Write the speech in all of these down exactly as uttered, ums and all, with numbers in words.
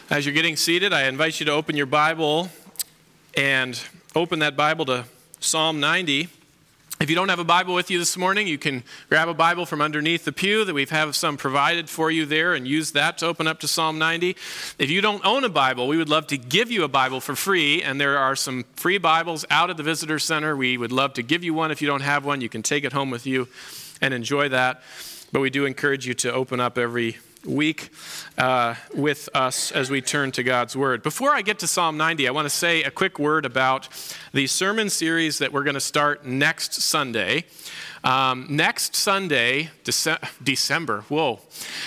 As you're getting seated, I invite you to open your Bible and open that Bible to Psalm ninety. If you don't have a Bible with you this morning, you can grab a Bible from underneath the pew that we have some provided for you there and use that to open up to Psalm ninety. If you don't own a Bible, we would love to give you a Bible for free, and there are some free Bibles out at the Visitor Center. We would love to give you one. If you don't have one, you can take it home with you and enjoy that. But we do encourage you to open up every week uh, with us as we turn to God's Word. Before I get to Psalm ninety, I want to say a quick word about the sermon series that we're going to start next Sunday. Um, next Sunday, Dece- December, whoa.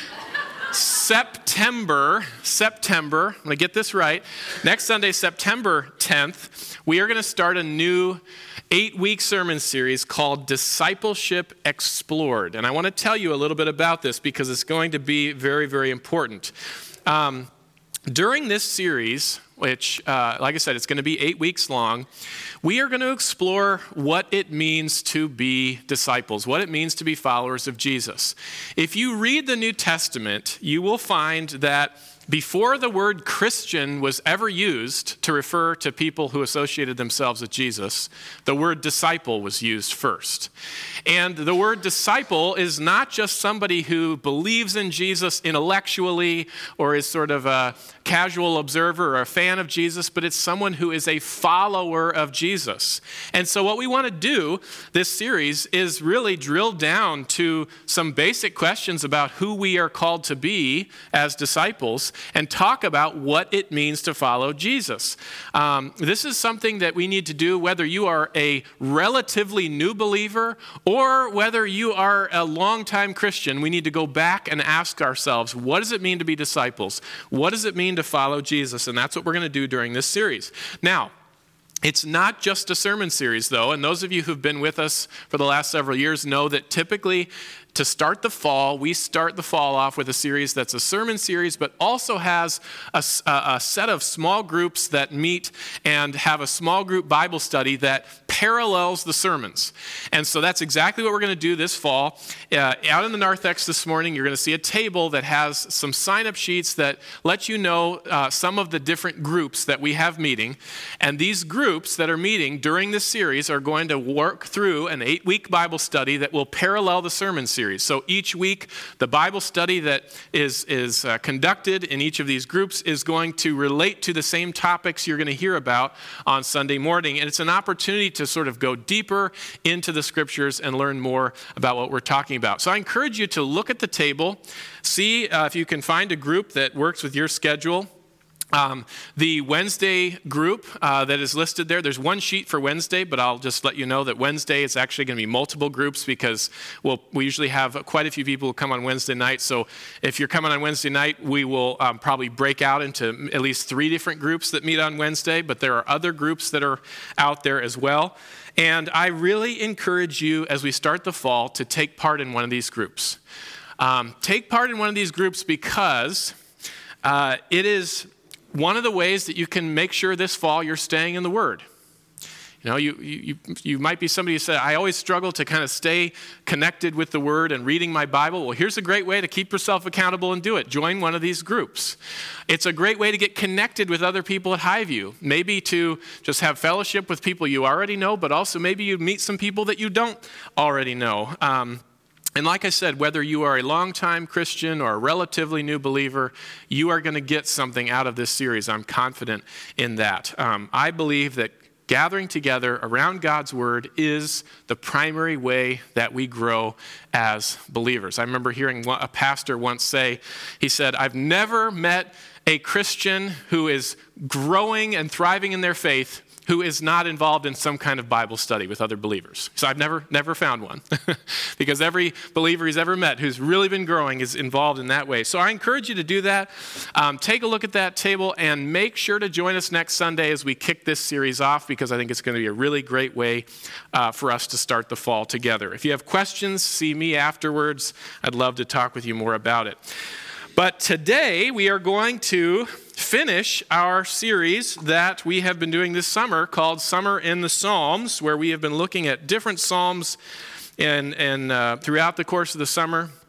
September, September, I'm going to get this right. Next Sunday, September tenth, we are going to start a new eight-week sermon series called Discipleship Explored. And I want to tell you a little bit about this because it's going to be very, very important. Um, during this series, which, uh, like I said, it's going to be eight weeks long, we are going to explore what it means to be disciples, what it means to be followers of Jesus. If you read the New Testament, you will find that before the word Christian was ever used to refer to people who associated themselves with Jesus, the word disciple was used first. And the word disciple is not just somebody who believes in Jesus intellectually or is sort of a casual observer or a fan of Jesus, but it's someone who is a follower of Jesus. And so what we want to do this series is really drill down to some basic questions about who we are called to be as disciples and talk about what it means to follow Jesus. Um, this is something that we need to do whether you are a relatively new believer or whether you are a longtime Christian. We need to go back and ask ourselves, what does it mean to be disciples? What does it mean to follow Jesus? And that's what we're going to do during this series. Now, it's not just a sermon series, though, and those of you who've been with us for the last several years know that typically to start the fall, we start the fall off with a series that's a sermon series, but also has a, a set of small groups that meet and have a small group Bible study that parallels the sermons. And so that's exactly what we're going to do this fall. Uh, out in the narthex this morning, you're going to see a table that has some sign-up sheets that let you know uh, some of the different groups that we have meeting. And these groups that are meeting during this series are going to work through an eight-week Bible study that will parallel the sermon series. So each week, the Bible study that is, is uh, conducted in each of these groups is going to relate to the same topics you're going to hear about on Sunday morning. And it's an opportunity to sort of go deeper into the scriptures and learn more about what we're talking about. So I encourage you to look at the table, see uh, if you can find a group that works with your schedule. Um, the Wednesday group uh, that is listed there, there's one sheet for Wednesday, but I'll just let you know that Wednesday is actually going to be multiple groups because we'll, we usually have quite a few people who come on Wednesday night. So if you're coming on Wednesday night, we will um, probably break out into at least three different groups that meet on Wednesday, but there are other groups that are out there as well. And I really encourage you as we start the fall to take part in one of these groups. Um, take part in one of these groups because uh, it is one of the ways that you can make sure this fall you're staying in the Word. You know, you you you might be somebody who said, I always struggle to kind of stay connected with the Word and reading my Bible. Well, here's a great way to keep yourself accountable and do it. Join one of these groups. It's a great way to get connected with other people at Highview. Maybe to just have fellowship with people you already know, but also maybe you meet some people that you don't already know. Um, And like I said, whether you are a longtime Christian or a relatively new believer, you are going to get something out of this series. I'm confident in that. Um, I believe that gathering together around God's Word is the primary way that we grow as believers. I remember hearing a pastor once say, he said, I've never met a Christian who is growing and thriving in their faith who is not involved in some kind of Bible study with other believers. So I've never never found one because every believer he's ever met who's really been growing is involved in that way. So I encourage you to do that. Um, take a look at that table and make sure to join us next Sunday as we kick this series off because I think it's going to be a really great way uh, for us to start the fall together. If you have questions, see me afterwards. I'd love to talk with you more about it. But today we are going to finish our series that we have been doing this summer called Summer in the Psalms, where we have been looking at different psalms and, and uh, throughout the course of the summer.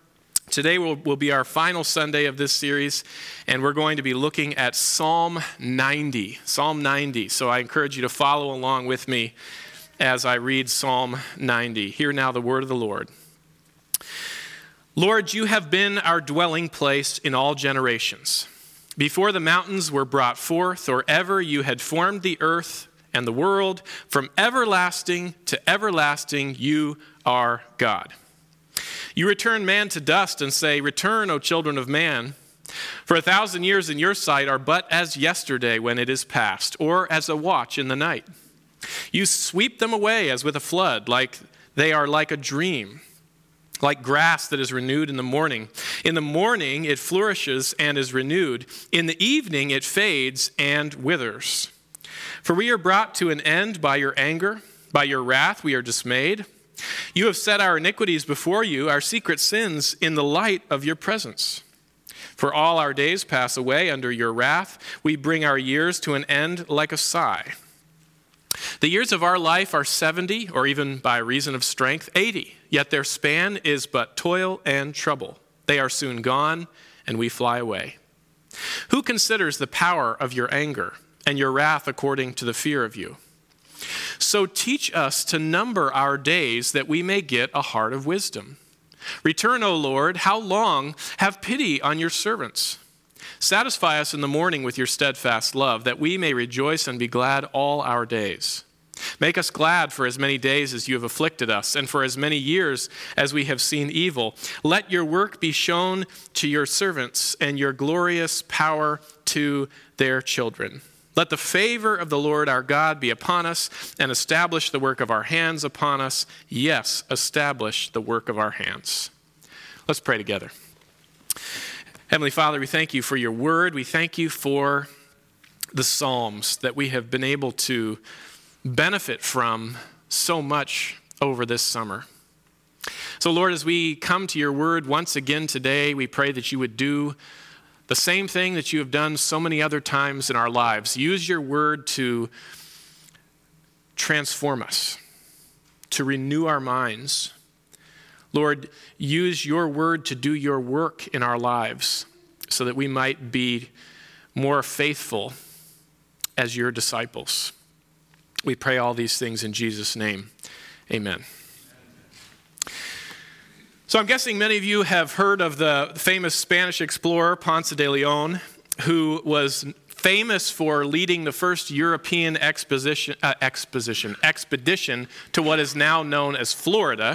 Today will, will be our final Sunday of this series, and we're going to be looking at Psalm ninety. Psalm ninety. So I encourage you to follow along with me as I read Psalm ninety. Hear now the word of the Lord. Lord, you have been our dwelling place in all generations. Before the mountains were brought forth, or ever you had formed the earth and the world, from everlasting to everlasting you are God. You return man to dust and say, "Return, O children of man. For a thousand years in your sight are but as yesterday when it is past, or as a watch in the night. You sweep them away as with a flood, like they are like a dream, like grass that is renewed in the morning. In the morning it flourishes and is renewed. In the evening it fades and withers. For we are brought to an end by your anger. By your wrath we are dismayed. You have set our iniquities before you, our secret sins in the light of your presence. For all our days pass away under your wrath. We bring our years to an end like a sigh. The years of our life are seventy, or even by reason of strength, eighty. Yet their span is but toil and trouble. They are soon gone, and we fly away. Who considers the power of your anger and your wrath according to the fear of you? So teach us to number our days that we may get a heart of wisdom. Return, O Lord, how long? Have pity on your servants. Satisfy us in the morning with your steadfast love, that we may rejoice and be glad all our days. Make us glad for as many days as you have afflicted us, and for as many years as we have seen evil. Let your work be shown to your servants, and your glorious power to their children. Let the favor of the Lord our God be upon us, and establish the work of our hands upon us. Yes, establish the work of our hands. Let's pray together. Heavenly Father, we thank you for your word. We thank you for the Psalms that we have been able to benefit from so much over this summer. So Lord, as we come to your word once again today, we pray that you would do the same thing that you have done so many other times in our lives. Use your word to transform us, to renew our minds. Lord, use your word to do your work in our lives so that we might be more faithful as your disciples. We pray all these things in Jesus' name. Amen. So I'm guessing many of you have heard of the famous Spanish explorer Ponce de Leon, who was famous for leading the first European exposition, uh, exposition, expedition to what is now known as Florida.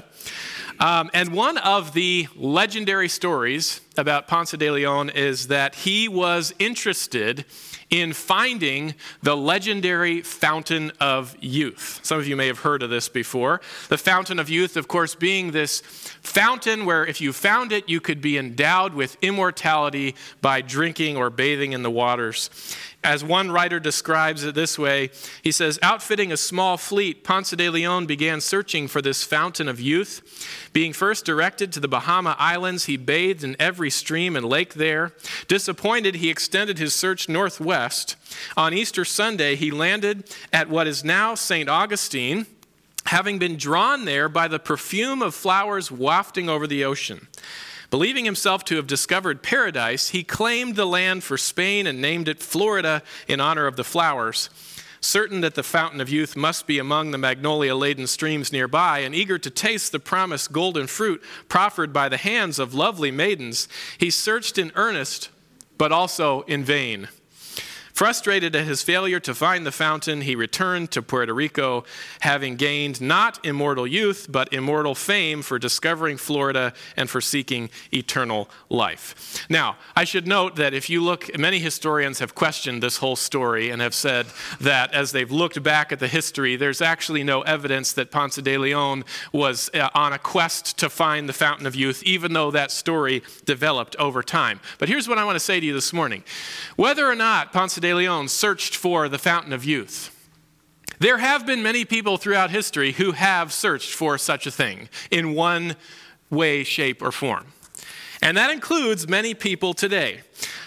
Um, and one of the legendary stories about Ponce de Leon is that he was interested in finding the legendary Fountain of Youth. Some of you may have heard of this before. The Fountain of Youth, of course, being this fountain where if you found it, you could be endowed with immortality by drinking or bathing in the waters. As one writer describes it this way, he says, outfitting a small fleet, Ponce de Leon began searching for this Fountain of Youth. Being first directed to the Bahama Islands, he bathed in every stream and lake there. Disappointed, he extended his search northwest. On Easter Sunday, he landed at what is now Saint Augustine, having been drawn there by the perfume of flowers wafting over the ocean. Believing himself to have discovered paradise, he claimed the land for Spain and named it Florida in honor of the flowers. Certain that the Fountain of Youth must be among the magnolia-laden streams nearby, and eager to taste the promised golden fruit proffered by the hands of lovely maidens, he searched in earnest, but also in vain. Frustrated at his failure to find the fountain, he returned to Puerto Rico, having gained not immortal youth, but immortal fame for discovering Florida and for seeking eternal life. Now, I should note that if you look, many historians have questioned this whole story and have said that as they've looked back at the history, there's actually no evidence that Ponce de Leon was uh, on a quest to find the Fountain of Youth, even though that story developed over time. But here's what I want to say to you this morning. Whether or not Ponce de Leon searched for the Fountain of Youth, there have been many people throughout history who have searched for such a thing in one way, shape, or form. And that includes many people today.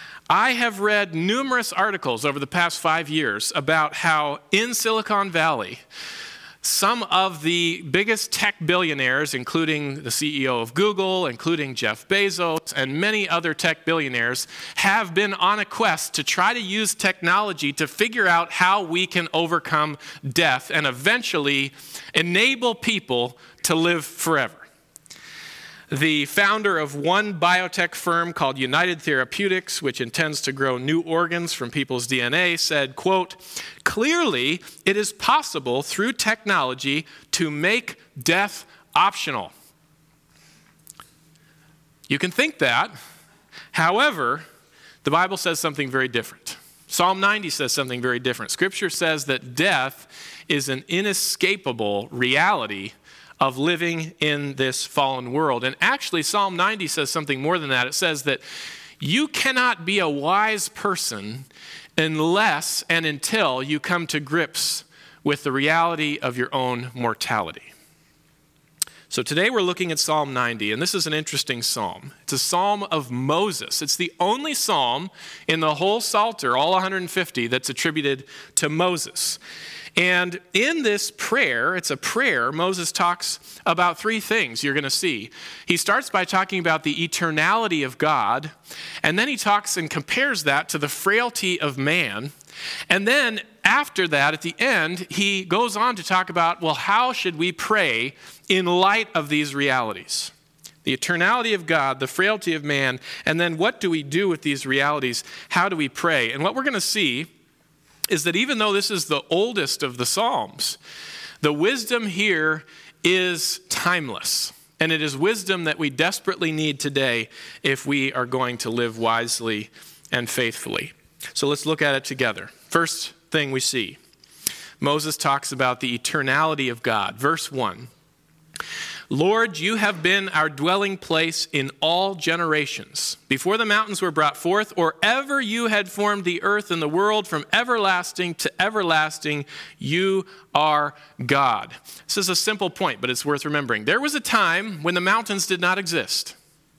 I have read numerous articles over the past five years about how in Silicon Valley, Some of the biggest tech billionaires, including the C E O of Google, including Jeff Bezos, and many other tech billionaires, have been on a quest to try to use technology to figure out how we can overcome death and eventually enable people to live forever. The founder of one biotech firm called United Therapeutics, which intends to grow new organs from people's D N A, said, quote, "Clearly, it is possible through technology to make death optional." You can think that. However, the Bible says something very different. Psalm ninety says something very different. Scripture says that death is an inescapable reality of living in this fallen world. And actually, Psalm ninety says something more than that. It says that you cannot be a wise person unless and until you come to grips with the reality of your own mortality. So today we're looking at Psalm ninety, and this is an interesting psalm. It's a psalm of Moses. It's the only psalm in the whole Psalter, all one hundred fifty, that's attributed to Moses. And in this prayer, it's a prayer, Moses talks about three things you're going to see. He starts by talking about the eternality of God, and then he talks and compares that to the frailty of man. And then after that, at the end, he goes on to talk about, well, how should we pray in light of these realities? The eternality of God, the frailty of man, and then what do we do with these realities? How do we pray? And what we're going to see is that even though this is the oldest of the Psalms, the wisdom here is timeless. And it is wisdom that we desperately need today if we are going to live wisely and faithfully. So let's look at it together. First thing we see, Moses talks about the eternality of God. Verse one, "Lord, you have been our dwelling place in all generations. Before the mountains were brought forth, or ever you had formed the earth and the world, from everlasting to everlasting, you are God." This is a simple point, but it's worth remembering. There was a time when the mountains did not exist.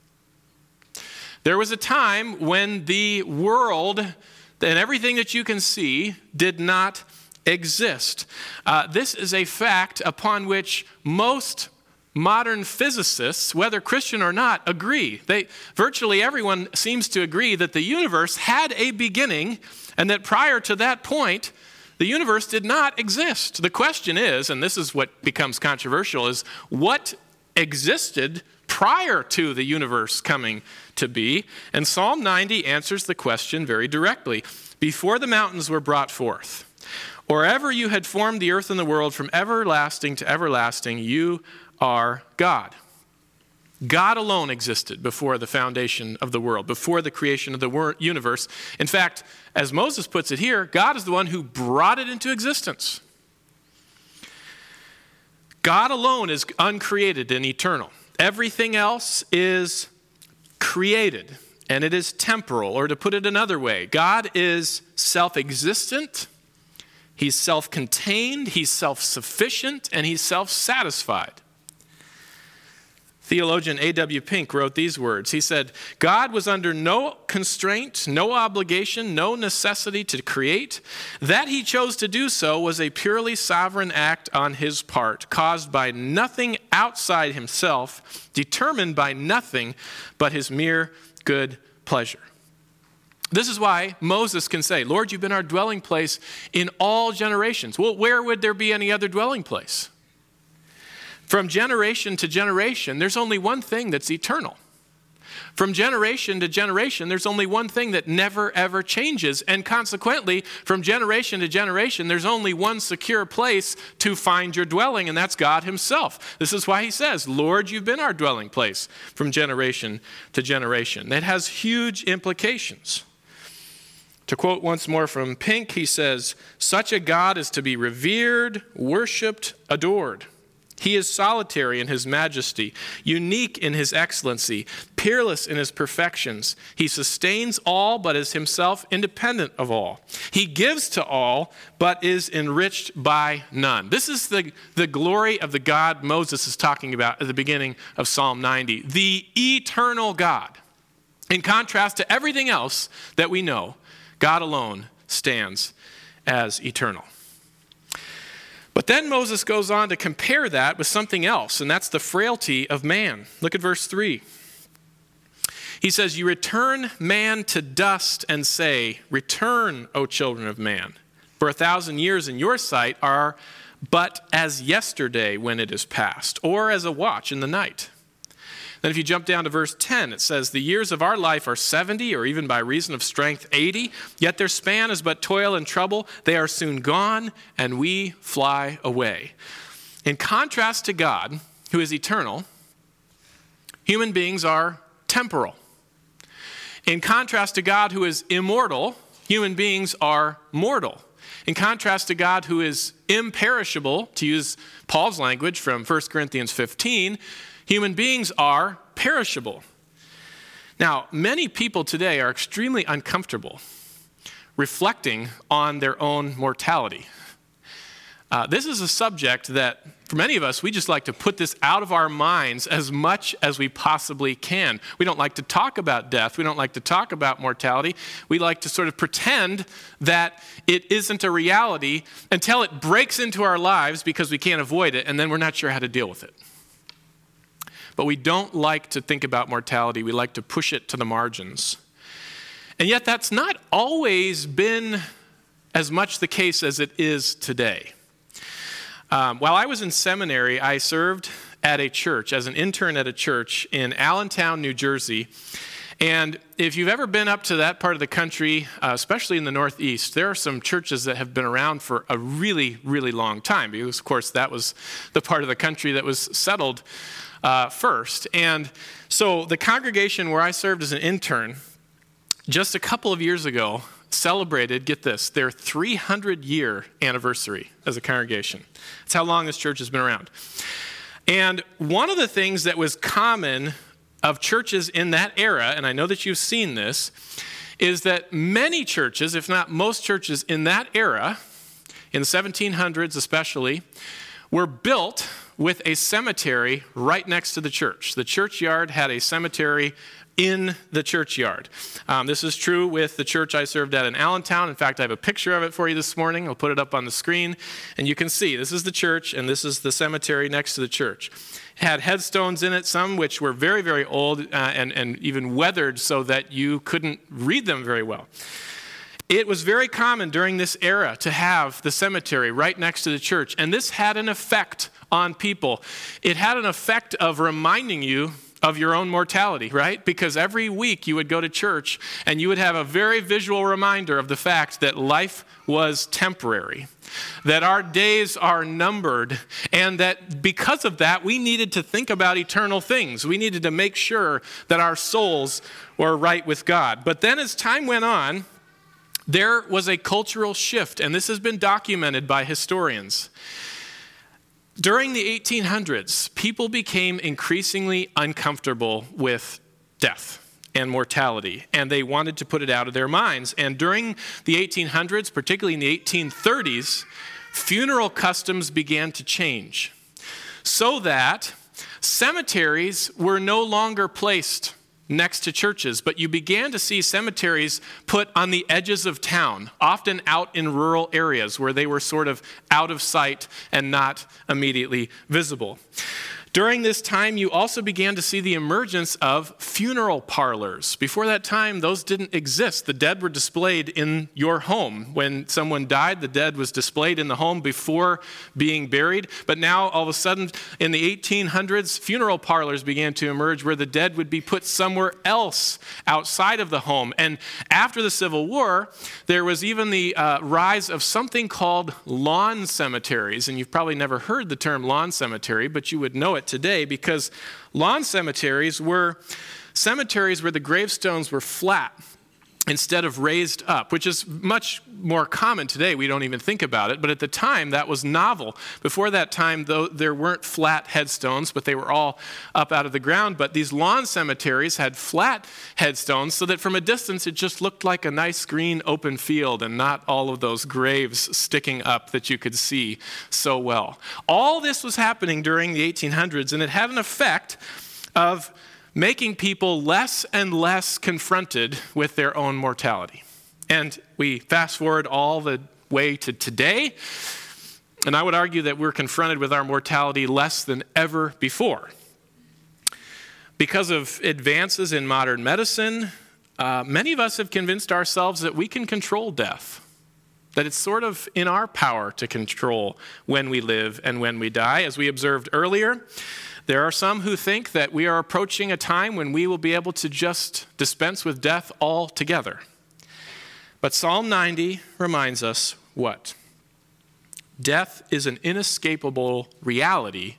There was a time when the world and everything that you can see did not exist. Uh, this is a fact upon which most modern physicists, whether Christian or not, agree. They, virtually everyone seems to agree that the universe had a beginning and that prior to that point, the universe did not exist. The question is, and this is what becomes controversial, is what existed prior to the universe coming to be? And Psalm ninety answers the question very directly. Before the mountains were brought forth, or ever you had formed the earth and the world, from everlasting to everlasting, you are God. God alone existed before the foundation of the world, before the creation of the wor- universe. In fact, as Moses puts it here, God is the one who brought it into existence. God alone is uncreated and eternal. Everything else is created, and it is temporal, or to put it another way, God is self-existent, he's self-contained, he's self-sufficient, and he's self-satisfied. Theologian A W Pink wrote these words. He said, "God was under no constraint, no obligation, no necessity to create. That he chose to do so was a purely sovereign act on his part, caused by nothing outside himself, determined by nothing but his mere good pleasure." This is why Moses can say, "Lord, you've been our dwelling place in all generations." Well, where would there be any other dwelling place? From generation to generation, there's only one thing that's eternal. From generation to generation, there's only one thing that never, ever changes. And consequently, from generation to generation, there's only one secure place to find your dwelling, and that's God himself. This is why he says, "Lord, you've been our dwelling place from generation to generation." That has huge implications. To quote once more from Pink, he says, "Such a God is to be revered, worshiped, adored. He is solitary in his majesty, unique in his excellency, peerless in his perfections. He sustains all, but is himself independent of all. He gives to all, but is enriched by none." This is the, the glory of the God Moses is talking about at the beginning of Psalm ninety. The eternal God. In contrast to everything else that we know, God alone stands as eternal. But then Moses goes on to compare that with something else, and that's the frailty of man. Look at verse three. He says, you return man to dust and say, return, O children of man. For a thousand years in your sight are but as yesterday when it is past, or as a watch in the night. Then if you jump down to verse ten, it says, the years of our life are seventy, or even by reason of strength eighty, yet their span is but toil and trouble. They are soon gone, and we fly away. In contrast to God, who is eternal, human beings are temporal. In contrast to God, who is immortal, human beings are mortal. In contrast to God, who is imperishable, to use Paul's language from First Corinthians fifteen, human beings are perishable. Now, many people today are extremely uncomfortable reflecting on their own mortality. Uh, this is a subject that, for many of us, we just like to put this out of our minds as much as we possibly can. We don't like to talk about death. We don't like to talk about mortality. We like to sort of pretend that it isn't a reality until it breaks into our lives because we can't avoid it, and then we're not sure how to deal with it. But we don't like to think about mortality. We like to push it to the margins. And yet that's not always been as much the case as it is today. Um, while I was in seminary, I served at a church, as an intern at a church in Allentown, New Jersey. And if you've ever been up to that part of the country, uh, especially in the Northeast, there are some churches that have been around for a really, really long time. Because, of course, that was the part of the country that was settled uh, first. And so the congregation where I served as an intern, just a couple of years ago, celebrated, get this, their three hundred year anniversary as a congregation. That's how long this church has been around. And one of the things that was common of churches in that era, and I know that you've seen this, is that many churches, if not most churches in that era, in the seventeen hundreds especially, were built with a cemetery right next to the church. The churchyard had a cemetery in the churchyard. Um, this is true with the church I served at in Allentown. In fact, I have a picture of it for you this morning. I'll put it up on the screen, and you can see this is the church, and this is the cemetery next to the church. It had headstones in it, some which were very, very old uh, and, and even weathered so that you couldn't read them very well. It was very common during this era to have the cemetery right next to the church, and this had an effect on people. It had an effect of reminding you of your own mortality, right? Because every week you would go to church and you would have a very visual reminder of the fact that life was temporary, that our days are numbered, and that because of that, we needed to think about eternal things. We needed to make sure that our souls were right with God. But then as time went on, there was a cultural shift, and this has been documented by historians. During the eighteen hundreds, people became increasingly uncomfortable with death and mortality, and they wanted to put it out of their minds. And during the eighteen hundreds, particularly in the eighteen thirties, funeral customs began to change so that cemeteries were no longer placed next to churches, but you began to see cemeteries put on the edges of town, often out in rural areas where they were sort of out of sight and not immediately visible. During this time, you also began to see the emergence of funeral parlors. Before that time, those didn't exist. The dead were displayed in your home. When someone died, the dead was displayed in the home before being buried. But now, all of a sudden, in the eighteen hundreds, funeral parlors began to emerge where the dead would be put somewhere else outside of the home. And after the Civil War, there was even the uh, rise of something called lawn cemeteries. And you've probably never heard the term lawn cemetery, but you would know it today, because lawn cemeteries were cemeteries where the gravestones were flat instead of raised up, which is much more common today. We don't even think about it, but at the time that was novel. Before that time, though, there weren't flat headstones, but they were all up out of the ground. But these lawn cemeteries had flat headstones so that from a distance it just looked like a nice green open field and not all of those graves sticking up that you could see so well. All this was happening during the eighteen hundreds, and it had an effect of making people less and less confronted with their own mortality. And we fast forward all the way to today, And I would argue that we're confronted with our mortality less than ever before. Because of advances in modern medicine, uh, many of us have convinced ourselves that we can control death, that it's sort of in our power to control when we live and when we die. As we observed earlier, there are some who think that we are approaching a time when we will be able to just dispense with death altogether. But Psalm ninety reminds us what? Death is an inescapable reality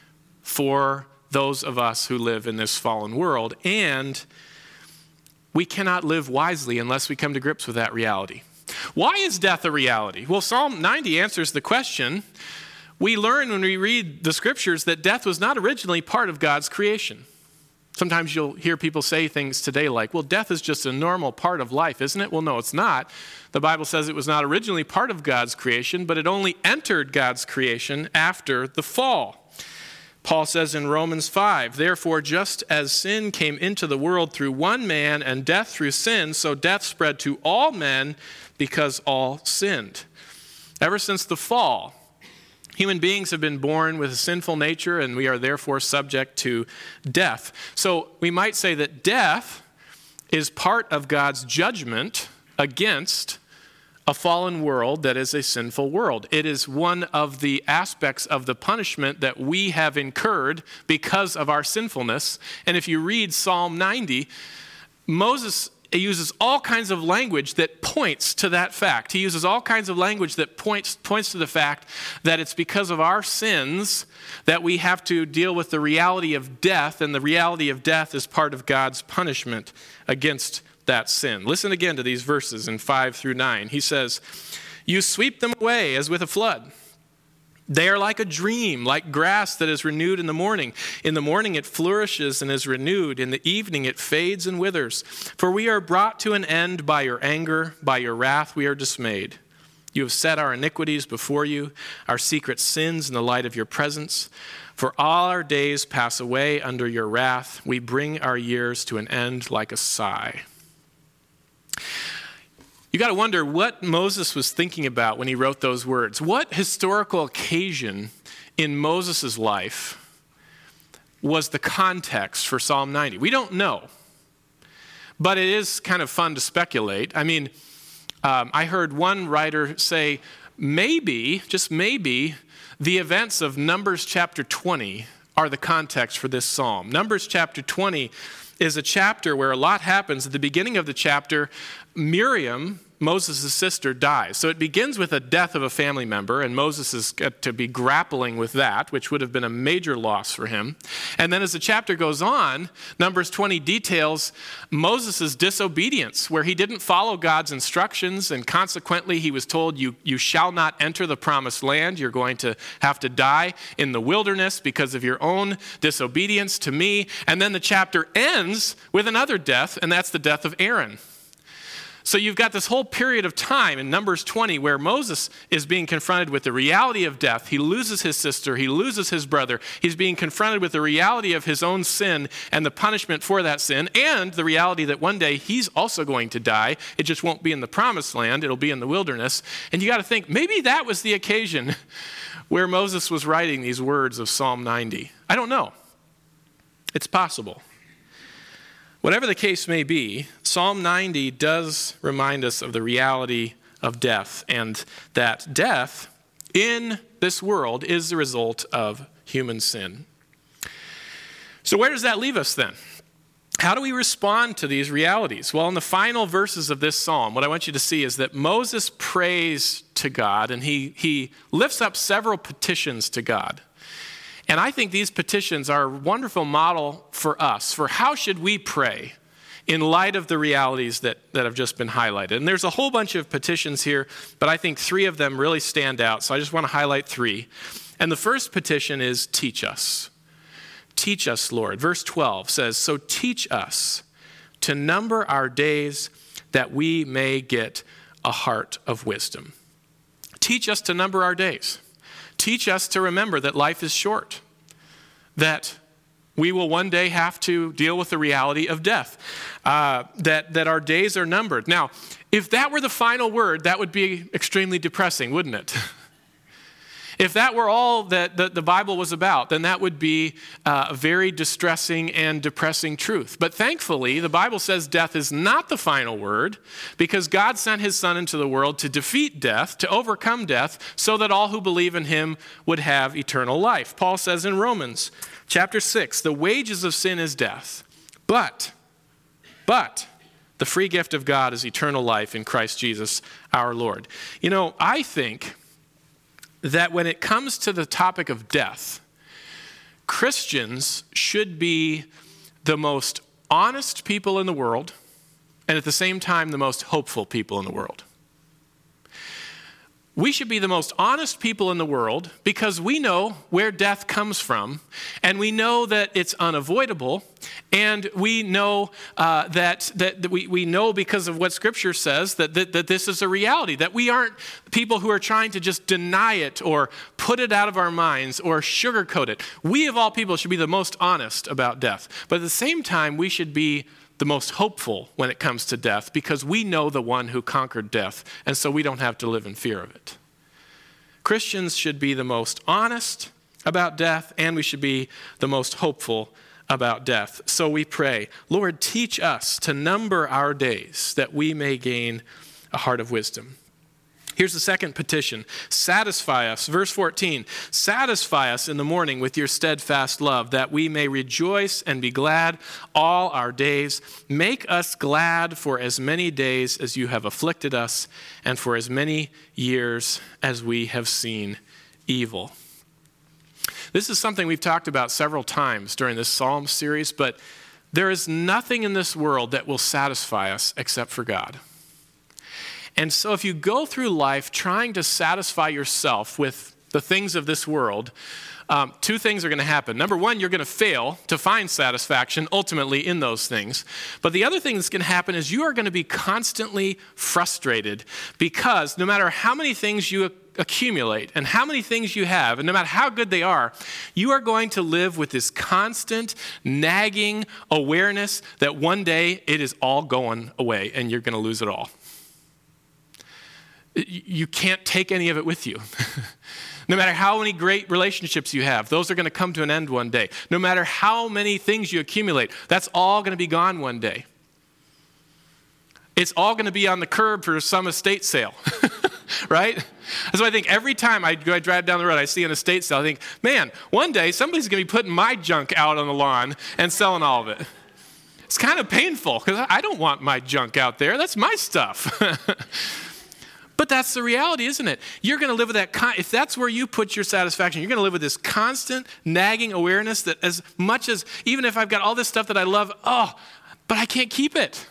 for those of us who live in this fallen world, and we cannot live wisely unless we come to grips with that reality. Why is death a reality? Well, Psalm ninety answers the question. We learn when we read the scriptures that death was not originally part of God's creation. Sometimes you'll hear people say things today like, well, death is just a normal part of life, isn't it? Well, no, it's not. The Bible says it was not originally part of God's creation, but it only entered God's creation after the fall. Paul says in Romans five, therefore, just as sin came into the world through one man and death through sin, so death spread to all men because all sinned. Ever since the fall, human beings have been born with a sinful nature, and we are therefore subject to death. So we might say that death is part of God's judgment against a fallen world that is a sinful world. It is one of the aspects of the punishment that we have incurred because of our sinfulness. And if you read Psalm ninety, Moses He uses all kinds of language that points to that fact. He uses all kinds of language that points points to the fact that it's because of our sins that we have to deal with the reality of death, and the reality of death is part of God's punishment against that sin. Listen again to these verses in five through nine. He says, you sweep them away as with a flood. They are like a dream, like grass that is renewed in the morning. In the morning it flourishes and is renewed. In the evening it fades and withers. For we are brought to an end by your anger, by your wrath we are dismayed. You have set our iniquities before you, our secret sins in the light of your presence. For all our days pass away under your wrath. We bring our years to an end like a sigh. You got to wonder what Moses was thinking about when he wrote those words. What historical occasion in Moses' life was the context for Psalm ninety? We don't know, but it is kind of fun to speculate. I mean, um, I heard one writer say, maybe, just maybe, the events of Numbers chapter twenty are the context for this psalm. Numbers chapter twenty is a chapter where a lot happens. At the beginning of the chapter, Miriam, Moses' sister, dies. So it begins with a death of a family member, and Moses is got to be grappling with that, which would have been a major loss for him. And then as the chapter goes on, Numbers twenty details Moses' disobedience, where he didn't follow God's instructions, and consequently he was told, you, you shall not enter the promised land. You're going to have to die in the wilderness because of your own disobedience to me. And then the chapter ends with another death, and that's the death of Aaron. So you've got this whole period of time in Numbers twenty where Moses is being confronted with the reality of death. He loses his sister. He loses his brother. He's being confronted with the reality of his own sin and the punishment for that sin, and the reality that one day he's also going to die. It just won't be in the promised land. It'll be in the wilderness. And you got to think, maybe that was the occasion where Moses was writing these words of Psalm ninety. I don't know. It's possible. Whatever the case may be, Psalm ninety does remind us of the reality of death, and that death in this world is the result of human sin. So where does that leave us then? How do we respond to these realities? Well, in the final verses of this psalm, what I want you to see is that Moses prays to God, and he, he lifts up several petitions to God. And I think these petitions are a wonderful model for us, for how should we pray in light of the realities that, that have just been highlighted. And there's a whole bunch of petitions here, but I think three of them really stand out. So I just want to highlight three. And the first petition is, teach us. Teach us, Lord. Verse twelve says, so teach us to number our days that we may get a heart of wisdom. Teach us to number our days. Teach us to remember that life is short, that we will one day have to deal with the reality of death, uh, that, that our days are numbered. Now, if that were the final word, that would be extremely depressing, wouldn't it? If that were all that the, the Bible was about, then that would be uh, a very distressing and depressing truth. But thankfully, the Bible says death is not the final word, because God sent his Son into the world to defeat death, to overcome death, so that all who believe in him would have eternal life. Paul says in Romans chapter six, the wages of sin is death, but, but, the free gift of God is eternal life in Christ Jesus our Lord. You know, I think that when it comes to the topic of death, Christians should be the most honest people in the world, and at the same time, the most hopeful people in the world. We should be the most honest people in the world because we know where death comes from, and we know that it's unavoidable, and we know uh, that, that, that we, we know because of what Scripture says that, that, that this is a reality, that we aren't people who are trying to just deny it or put it out of our minds or sugarcoat it. We of all people should be the most honest about death. But at the same time, we should be the most hopeful when it comes to death because we know the one who conquered death, and so we don't have to live in fear of it. Christians should be the most honest about death, and we should be the most hopeful about death. So we pray, Lord, teach us to number our days that we may gain a heart of wisdom. Here's the second petition. Satisfy us. Verse fourteen, satisfy us in the morning with your steadfast love, that we may rejoice and be glad all our days. Make us glad for as many days as you have afflicted us, and for as many years as we have seen evil. This is something we've talked about several times during this Psalm series, but there is nothing in this world that will satisfy us except for God. And so if you go through life trying to satisfy yourself with the things of this world, um, two things are going to happen. Number one, you're going to fail to find satisfaction ultimately in those things. But the other thing that's going to happen is you are going to be constantly frustrated because no matter how many things you accumulate and how many things you have, and no matter how good they are, you are going to live with this constant, nagging awareness that one day it is all going away and you're going to lose it all. You can't take any of it with you. No matter how many great relationships you have, those are going to come to an end one day. No matter how many things you accumulate, that's all going to be gone one day. It's all going to be on the curb for some estate sale, right? That's why I think every time I, I drive down the road, I see an estate sale, I think, man, one day somebody's going to be putting my junk out on the lawn and selling all of it. It's kind of painful because I don't want my junk out there. That's my stuff. But that's the reality, isn't it? You're going to live with that, con- if that's where you put your satisfaction, you're going to live with this constant nagging awareness that as much as, even if I've got all this stuff that I love, oh, but I can't keep it.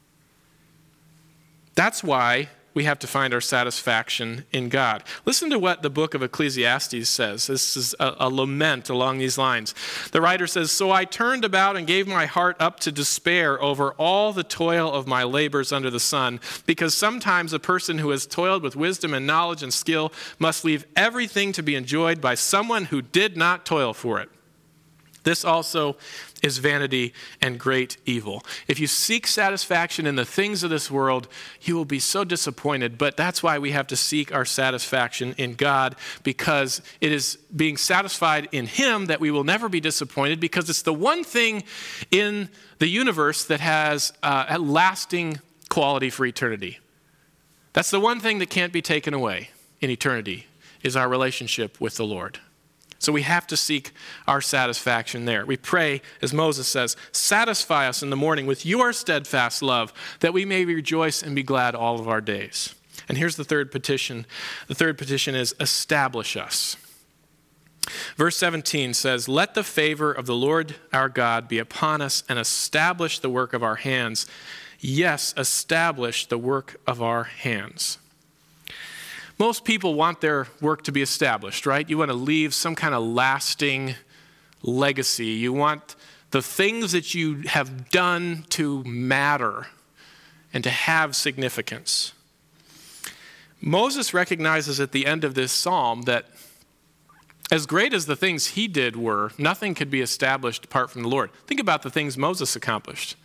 That's why we have to find our satisfaction in God. Listen to what the book of Ecclesiastes says. This is a, a lament along these lines. The writer says, "So I turned about and gave my heart up to despair over all the toil of my labors under the sun, because sometimes a person who has toiled with wisdom and knowledge and skill must leave everything to be enjoyed by someone who did not toil for it. This also is vanity and great evil." If you seek satisfaction in the things of this world, you will be so disappointed. But that's why we have to seek our satisfaction in God, because it is being satisfied in Him that we will never be disappointed, because it's the one thing in the universe that has uh, a lasting quality for eternity. That's the one thing that can't be taken away in eternity, is our relationship with the Lord. So we have to seek our satisfaction there. We pray, as Moses says, "Satisfy us in the morning with your steadfast love, that we may rejoice and be glad all of our days." And here's the third petition. The third petition is, "Establish us." Verse seventeen says, "Let the favor of the Lord our God be upon us, and establish the work of our hands." Yes, establish the work of our hands. Most people want their work to be established, right? You want to leave some kind of lasting legacy. You want the things that you have done to matter and to have significance. Moses recognizes at the end of this psalm that as great as the things he did were, nothing could be established apart from the Lord. Think about the things Moses accomplished.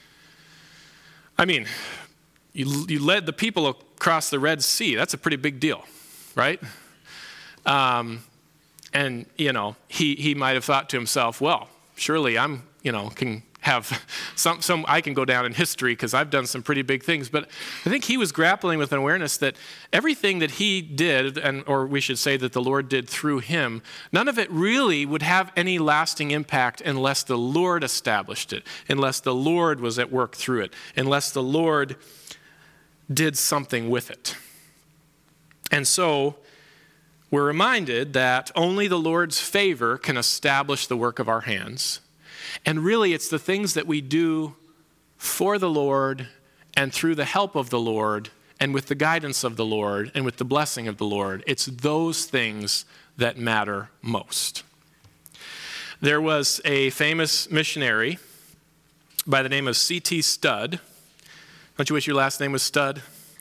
I mean, You, you led the people across the Red Sea. That's a pretty big deal, right? Um, and, you know, he, he might have thought to himself, well, surely I'm, you know, can have some, some I can go down in history because I've done some pretty big things. But I think he was grappling with an awareness that everything that he did, and or we should say that the Lord did through him, none of it really would have any lasting impact unless the Lord established it, unless the Lord was at work through it, unless the Lord did something with it. And so we're reminded that only the Lord's favor can establish the work of our hands. And really, it's the things that we do for the Lord and through the help of the Lord and with the guidance of the Lord and with the blessing of the Lord. It's those things that matter most. There was a famous missionary by the name of C T Studd. Don't you wish your last name was Studd?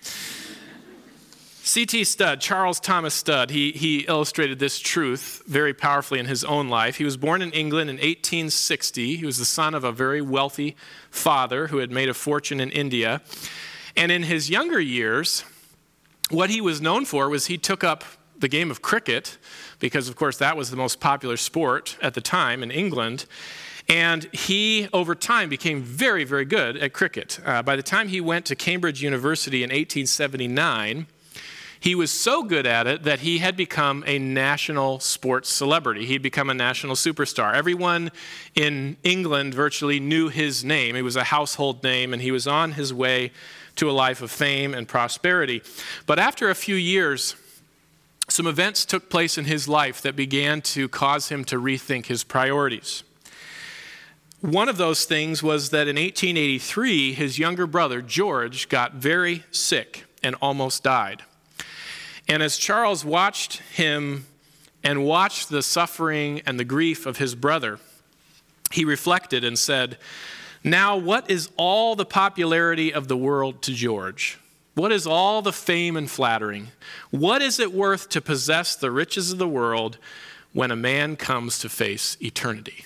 C T Studd, Charles Thomas Studd, he, he illustrated this truth very powerfully in his own life. He was born in England in eighteen sixty. He was the son of a very wealthy father who had made a fortune in India. And in his younger years, what he was known for was he took up the game of cricket, because of course that was the most popular sport at the time in England. And he, over time, became very, very good at cricket. Uh, by the time he went to Cambridge University in eighteen seventy-nine, he was so good at it that he had become a national sports celebrity. He'd become a national superstar. Everyone in England virtually knew his name. It was a household name, and he was on his way to a life of fame and prosperity. But after a few years, some events took place in his life that began to cause him to rethink his priorities. One of those things was that in eighteen eighty-three, his younger brother, George, got very sick and almost died. And as Charles watched him and watched the suffering and the grief of his brother, he reflected and said, "Now what is all the popularity of the world to George? What is all the fame and flattering? What is it worth to possess the riches of the world when a man comes to face eternity?"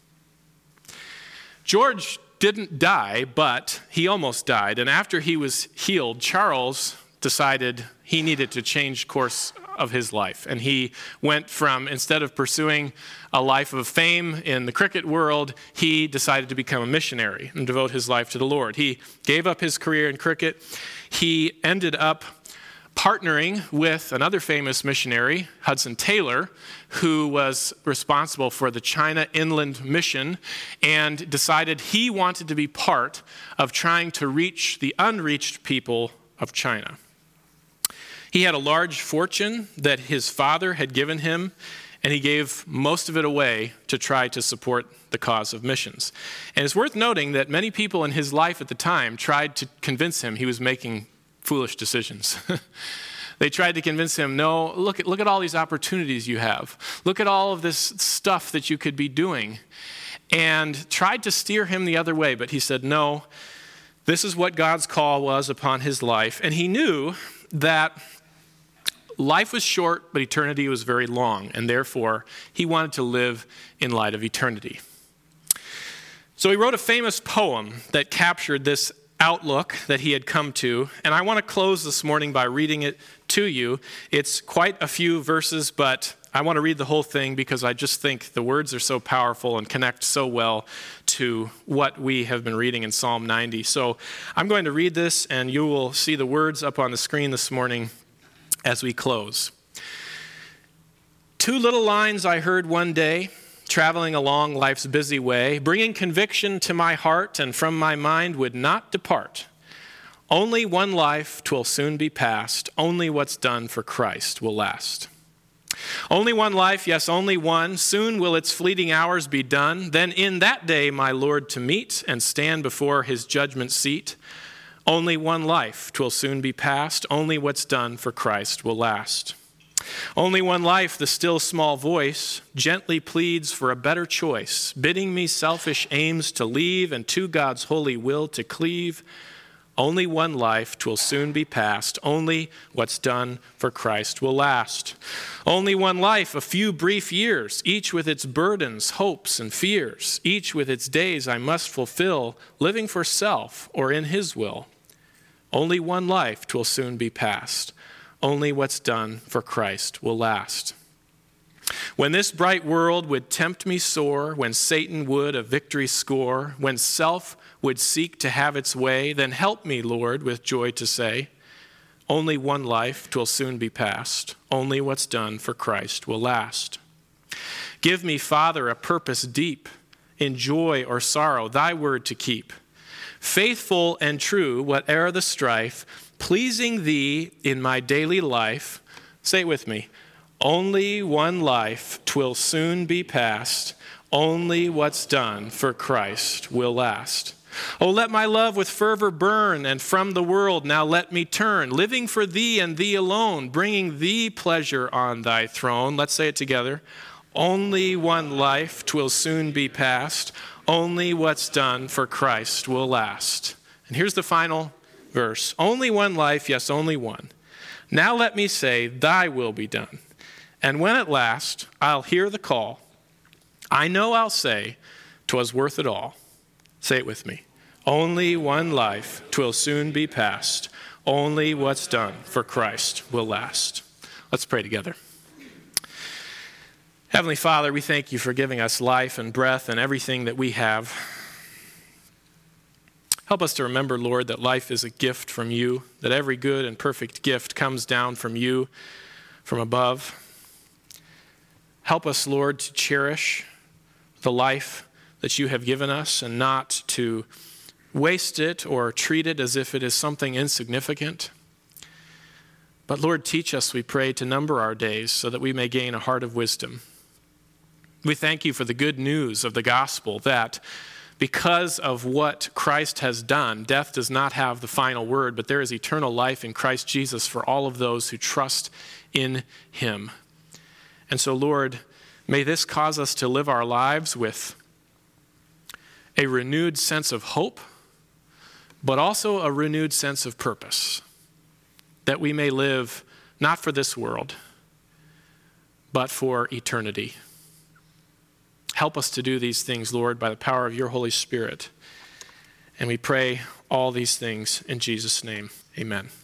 George didn't die, but he almost died. And after he was healed, Charles decided he needed to change course of his life. And he went from, instead of pursuing a life of fame in the cricket world, he decided to become a missionary and devote his life to the Lord. He gave up his career in cricket. He ended up partnering with another famous missionary, Hudson Taylor, who was responsible for the China Inland Mission, and decided he wanted to be part of trying to reach the unreached people of China. He had a large fortune that his father had given him, and he gave most of it away to try to support the cause of missions. And it's worth noting that many people in his life at the time tried to convince him he was making foolish decisions. They tried to convince him, no, look at, look at all these opportunities you have. Look at all of this stuff that you could be doing. And tried to steer him the other way, but he said, no, this is what God's call was upon his life. And he knew that life was short, but eternity was very long, and therefore he wanted to live in light of eternity. So he wrote a famous poem that captured this outlook that he had come to, and I want to close this morning by reading it to you. It's quite a few verses, but I want to read the whole thing because I just think the words are so powerful and connect so well to what we have been reading in Psalm ninety. So I'm going to read this, and you will see the words up on the screen this morning as we close. Two little lines I heard one day, traveling along life's busy way, bringing conviction to my heart and from my mind would not depart. Only one life, 'twill soon be past. Only what's done for Christ will last. Only one life, yes, only one. Soon will its fleeting hours be done. Then in that day my Lord to meet and stand before his judgment seat. Only one life, 'twill soon be past. Only what's done for Christ will last. Only one life, the still small voice gently pleads for a better choice, bidding me selfish aims to leave and to God's holy will to cleave. Only one life, 'twill soon be past. Only what's done for Christ will last. Only one life, a few brief years, each with its burdens, hopes, and fears, each with its days I must fulfill, living for self or in his will. Only one life, 'twill soon be past. Only what's done for Christ will last. When this bright world would tempt me sore, when Satan would a victory score, when self would seek to have its way, then help me, Lord, with joy to say, only one life, 'twill soon be past. Only what's done for Christ will last. Give me, Father, a purpose deep, in joy or sorrow, thy word to keep. Faithful and true, whate'er the strife, pleasing thee in my daily life. Say it with me. Only one life, 'twill soon be past. Only what's done for Christ will last. Oh, let my love with fervor burn, and from the world now let me turn, living for thee and thee alone, bringing thee pleasure on thy throne. Let's say it together. Only one life, 'twill soon be past. Only what's done for Christ will last. And here's the final verse. Only one life, yes, only one. Now let me say, thy will be done. And when at last I'll hear the call, I know I'll say, 'twas worth it all. Say it with me. Only one life, 'twill soon be past. Only what's done for Christ will last. Let's pray together. Heavenly Father, we thank you for giving us life and breath and everything that we have. Help us to remember, Lord, that life is a gift from you, that every good and perfect gift comes down from you, from above. Help us, Lord, to cherish the life that you have given us and not to waste it or treat it as if it is something insignificant. But Lord, teach us, we pray, to number our days so that we may gain a heart of wisdom. We thank you for the good news of the gospel that because of what Christ has done, death does not have the final word, but there is eternal life in Christ Jesus for all of those who trust in him. And so, Lord, may this cause us to live our lives with a renewed sense of hope, but also a renewed sense of purpose, that we may live not for this world, but for eternity. Help us to do these things, Lord, by the power of your Holy Spirit. And we pray all these things in Jesus' name. Amen.